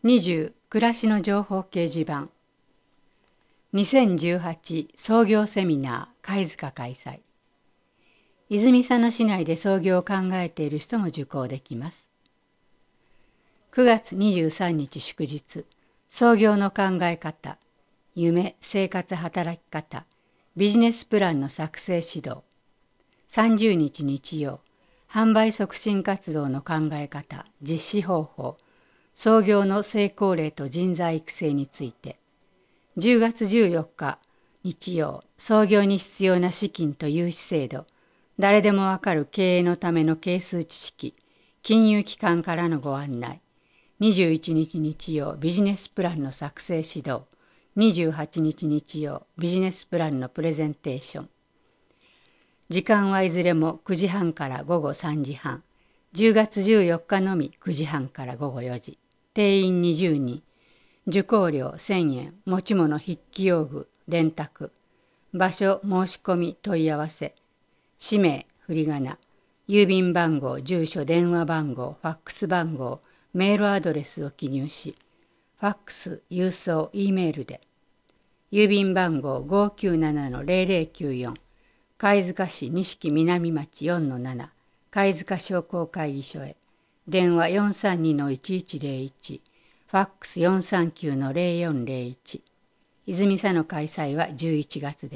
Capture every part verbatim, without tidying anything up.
にじゅう暮らしの情報掲示板にせんじゅうはち創業セミナー貝塚開催。泉佐野市内で創業を考えている人も受講できます。くがつにじゅうさんにち祝日、創業の考え方、夢、生活、働き方、ビジネスプランの作成指導。さんじゅうにち日曜、販売促進活動の考え方、実施方法、創業の成功例と人材育成について。じゅうがつじゅうよっか日曜、創業に必要な資金と融資制度、誰でもわかる経営のための係数知識、金融機関からのご案内。にじゅういちにち日曜、ビジネスプランの作成指導。にじゅうはちにち日曜、ビジネスプランのプレゼンテーション。時間はいずれもくじはんからごごさんじはん。じゅうがつじゅうよっかのみくじはんからごごよじ。定員にじゅうにん。受講料せんえん。持ち物筆記用具、電卓。場所申し込み問い合わせ。氏名、振り仮名。郵便番号、住所、電話番号、ファックス番号、メールアドレスを記入し、ファックス、郵送、Eメールで。郵便番号 ごーきゅうななのゼロゼロきゅうよん。貝塚市錦南町 よんのなな。貝塚商工会議所へ。電話 よんさんにのいちいちゼロいち。ファックス よんさんきゅうのゼロよんゼロいち。泉佐野開催はじゅういちがつです。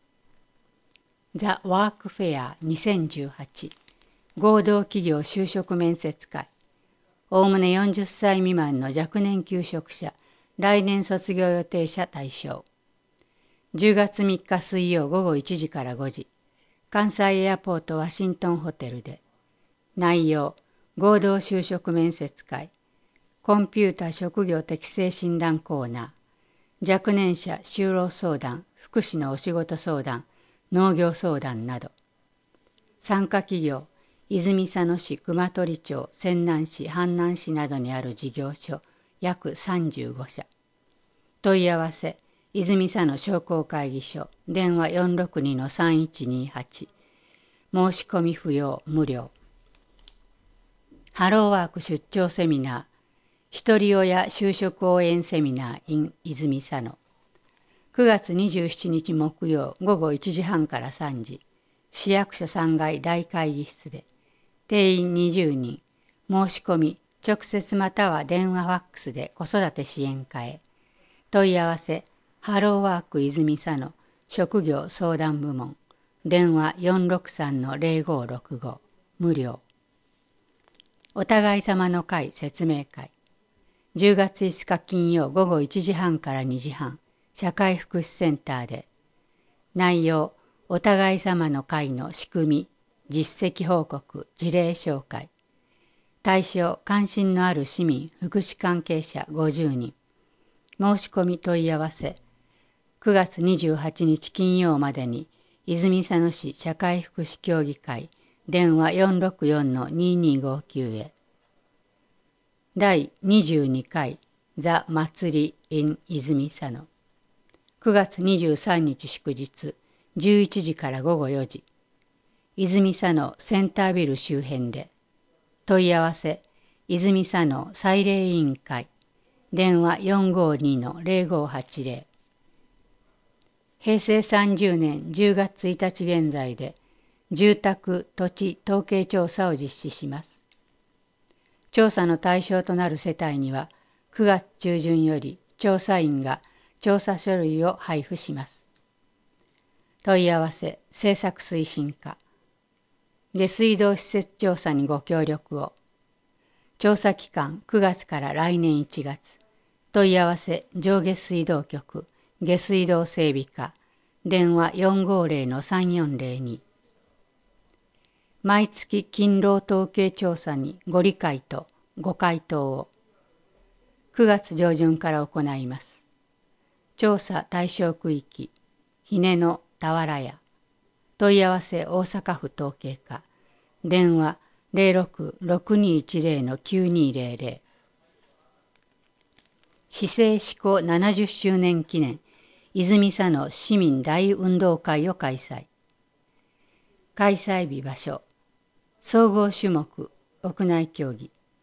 ザ・ワークフェアにせんじゅうはち合同企業就職面接会。おおむねよんじゅっさい未満の若年求職者、来年卒業予定者対象。じゅうがつみっか水曜午後いちじからごじ。関西エアポートワシントンホテルで。内容、合同就職面接会。コンピューター職業適性診断コーナー。若年者就労相談、福祉のお仕事相談、農業相談など。参加企業、泉佐野市、熊取町、泉南市、阪南市などにある事業所、約さんじゅうごしゃ。問い合わせ、泉佐野商工会議所、電話 よんろくにのさんいちにはち。申し込み不要、無料。ハローワーク出張セミナー、ひとり親就職応援セミナー in 泉佐野。くがつにじゅうしちにち木曜午後いちじはんからさんじ。市役所さんがい大会議室で。定員にじゅうにん。申し込み、直接または電話ファックスで子育て支援課へ。問い合わせ、ハローワーク泉佐野職業相談部門。電話 よんろくさんのゼロごろくご。無料。お互い様の会説明会。じゅうがついつか金曜午後いちじはんからにじはん。社会福祉センターで。内容、お互い様の会の仕組み、実績報告、事例紹介。対象、関心のある市民、福祉関係者ごじゅうにん。申し込み問い合わせ。くがつにじゅうはちにち金曜までに、泉佐野市社会福祉協議会、電話 よんろくよんのににごきゅう へ。だいにじゅうにかいザ・祭り in 泉佐野。くがつにじゅうさんにち祝日、じゅういちじからごごよじ。泉佐野センタービル周辺で。問い合わせ、泉佐野祭礼委員会。電話 よんごにのゼロごはちゼロ。へいせいさんじゅうねんじゅうがつついたち現在で、住宅・土地統計調査を実施します。調査の対象となる世帯には、くがつちゅうじゅんより調査員が調査書類を配布します。問い合わせ、政策推進課。下水道施設調査にご協力を。調査期間くがつから来年いちがつ。問い合わせ、上下水道局、下水道整備課。電話 よんごゼロのさんよんゼロに。毎月勤労統計調査にご理解とご回答を。くがつ上旬から行います。調査対象区域、ひねの俵屋。問い合わせ大阪府統計課。電話 ゼロろく ろくにいちゼロのきゅうにゼロゼロ。市政施行ななじゅっしゅうねん記念泉佐野市民大運動会を開催。開催日場所、総合種目、屋内競技。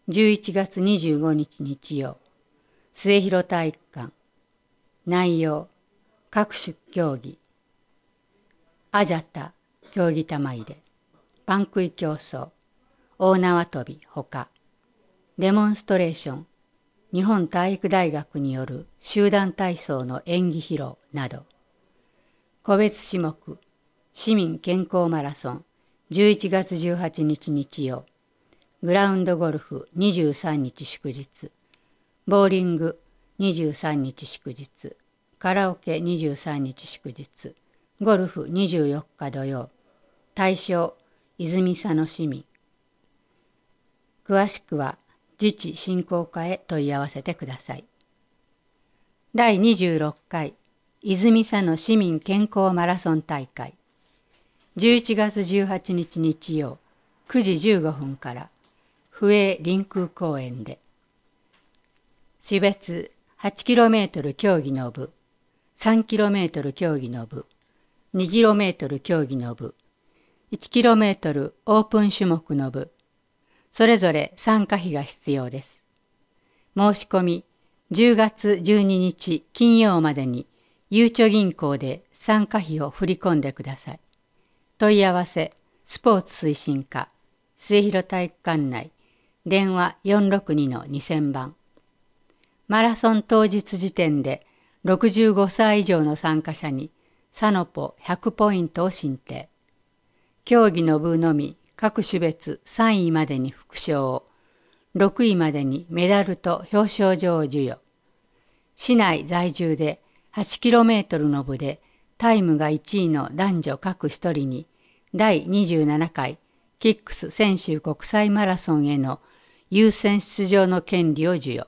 じゅういちがつにじゅうごにち日曜、末広体育館。内容、各種競技。アジャタ、競技玉入れ。パン食い競争。大縄跳び、ほか。デモンストレーション。日本体育大学による集団体操の演技披露など。個別種目、市民健康マラソン。じゅういちがつじゅうはちにち日曜。グラウンドゴルフにじゅうさんにち祝日。ボーリングにじゅうさんにち祝日。カラオケにじゅうさんにち祝日。ゴルフにじゅうよっか土曜。対象、泉佐野市民。詳しくは自治振興課へ問い合わせてください。だいにじゅうろっかい泉佐野市民健康マラソン大会。じゅういちがつじゅうはちにち日曜くじじゅうごふんから府営臨空公園で。種別 はちキロメートル 競技の部、さんキロメートル 競技の部、にキロメートル 競技の部、いちキロメートル オープン種目の部、それぞれ参加費が必要です。申し込みじゅうがつじゅうににち金曜までにゆうちょ銀行で参加費を振り込んでください。問い合わせスポーツ推進課末広体育館内電話 よんろくにのにせんばん。マラソン当日時点でろくじゅうごさい以上の参加者にサノポひゃくポイントを申請。競技の部のみ各種別さんいまでに副賞を、ろくいまでにメダルと表彰状を授与。市内在住で はちキロメートル の部でタイムがいちいの男女各一人にだいにじゅうななかいキックス泉州国際マラソンへの優先出場の権利を授与。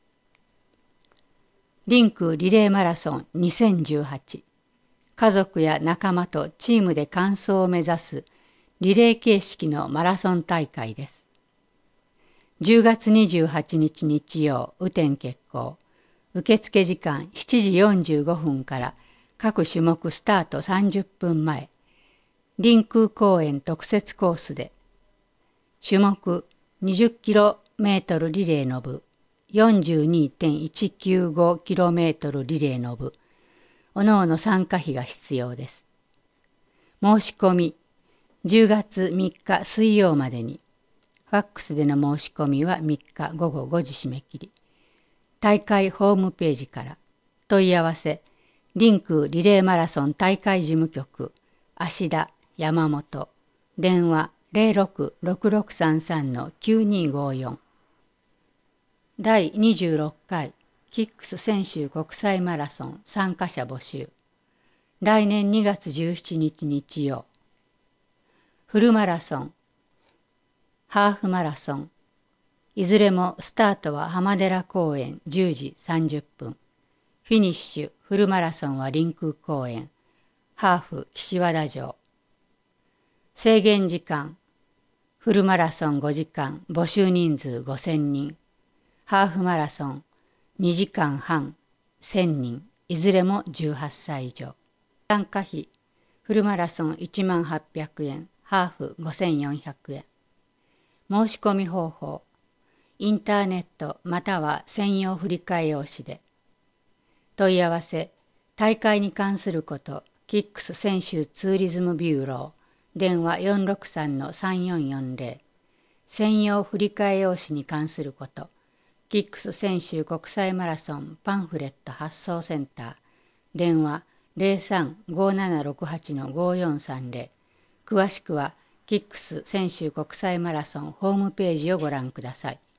リンクリレーマラソンにせんじゅうはち。家族や仲間とチームで完走を目指すリレー形式のマラソン大会です。じゅうがつにじゅうはちにち日曜、雨天決行。受付時間しちじよんじゅうごふんから各種目スタートさんじゅっぷんまえ。臨空公園特設コースで。種目にじゅっキロメートル リレーの部、よんじゅうにてんいちきゅうごキロメートル リレーの部、おのおの参加費が必要です。申し込みじゅうがつみっか水曜までに。ファックスでの申し込みはみっかごごごじ締め切り。大会ホームページから。問い合わせリンクリレーマラソン大会事務局芦田山本。電話 ゼロろくろくろくさんさんのきゅうにごよん。だいにじゅうろっかいキックス泉州国際マラソン参加者募集。来年にがつじゅうしちにち日曜。フルマラソン、ハーフマラソン、いずれもスタートは浜寺公園じゅうじさんじゅっぷん。フィニッシュフルマラソンは臨空公園、ハーフ岸和田城。制限時間、フルマラソンごじかん、募集人数ごせんにん。ハーフマラソンにじかんはん、せんにん、いずれもじゅうはっさい以上。参加費、フルマラソンいちまんはっぴゃくえん、ハーフごせんよんひゃくえん。申し込み方法、インターネットまたは専用振替用紙で。問い合わせ、大会に関すること、キックス泉州ツーリズムビューロー、電話 よんろくさんのさんよんよんぜろ。専用振替用紙に関すること、キックス泉州国際マラソンパンフレット発送センター、電話 ゼロさんごななろくはちのごよんさんぜろ。詳しくはキックス泉州国際マラソンホームページをご覧ください。